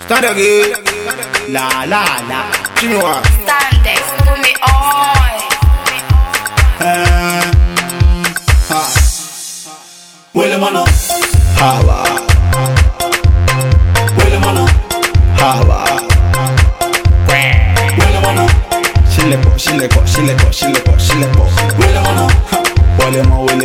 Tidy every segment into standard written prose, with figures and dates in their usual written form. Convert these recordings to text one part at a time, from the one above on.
Stand again. La la la. Tu me vois. Standex, put me on. Wele mano. Hawa. Wele mano. Hawa. Wele mano. Shilepo. Wele mano. Wele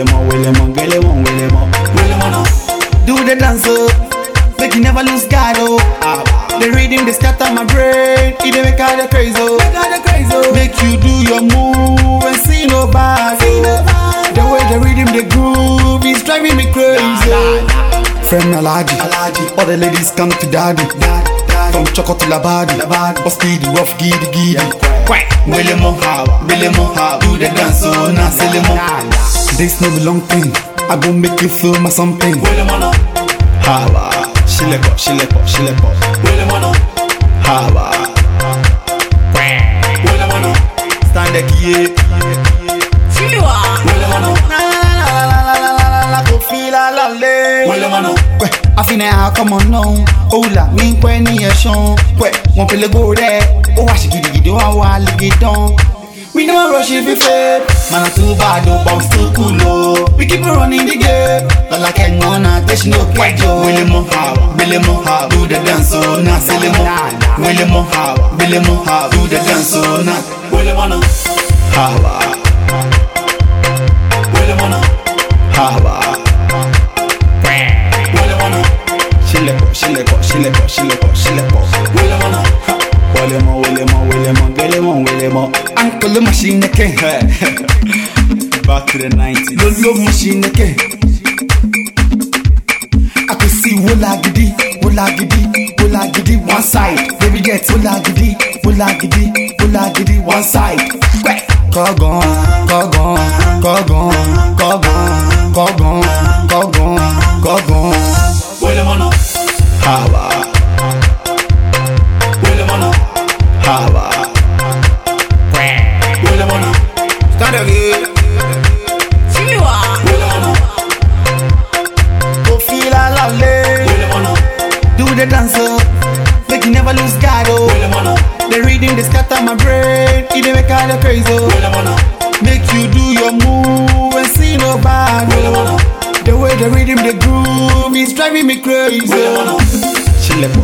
mano. Do the dance, make you never lose guard, oh. The rhythm they scatter my brain, it dey make all the crazy, oh. Make you do your move and see nobody. The way the rhythm they groove is driving me crazy. Friend Alaji, all the ladies come to daddy. From Choco to Labadi, or speedy, rough, giddy. Wele mo, do the dance, oh, na silly mo. This no be long thing, I go make you feel my something. Wele mano. Hawa, shilepo. Wele mano. Hawa, Wele mano. stand the key. Wele mano. La go feel la le. Wele mano. I feel now, come on now. Oh la, me kweni e shon. One pele go there. Oh wash gidi, I want to get down. We never rush if we fail. Man, I too bad, oh, but I'm still cool, oh. We keep on running the game. But like hang on, there's no quite, oh. Wele mo, do the dance, oh, na silly mo. Wele mo, do the dance, oh, na. Wele mano. Hawa, Wele mano. hawa. Wele mano. Shilepo. Wele mano. Wele mo. Uncle machine king. Back to the 90s. Lolo machine king. I can see wola gidi, one side. Baby get wola gidi, one side. Kogon. Wele mano. Hawa. Wele mano. Hawa. Wele mano. Stand again. Wele mano. Go feel la le. Wele mano. Do the dance, make you never lose guard, oh. Wele mano. The rhythm they scatter my brain, it dey make all the crazy, oh. Wele mano. Make you do your move and see nobody. Wele mano. The way the rhythm they groove is driving me crazy. Wele mano. Shilepo.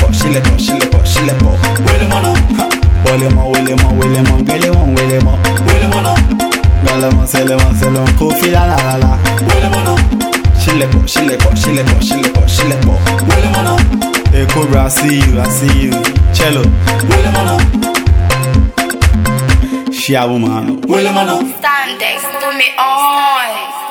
Wele mano. Wele mo. Wele mano. Galamo, selemo, kofi la. Wele mano. Shilepo. Wele mano. Hey Cobra, I see you. Cello. Wele mano. Shiabu mano. Wele mano. Standex, put me on.